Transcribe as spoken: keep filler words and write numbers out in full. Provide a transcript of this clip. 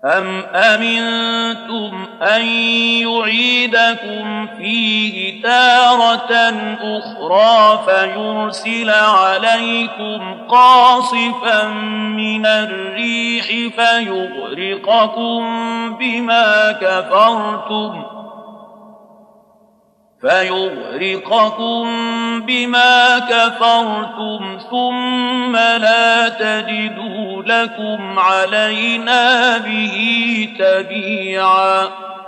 أَمْ أَمِنْتُمْ أَنْ يُعِيدَكُمْ فِيهِ تَارَةً أُخْرَىٰ فَيُرْسِلَ عَلَيْكُمْ قَاصِفًا مِّنَ الرِّيحِ فَيُغْرِقَكُم بِمَا كَفَرْتُمْ فَيُغْرِقَكُم بِمَا كَفَرْتُمْ ثُمَّ لَا تَجِدُوا لَكُمْ عَلَيْنَا بِهِ تَبِيعًا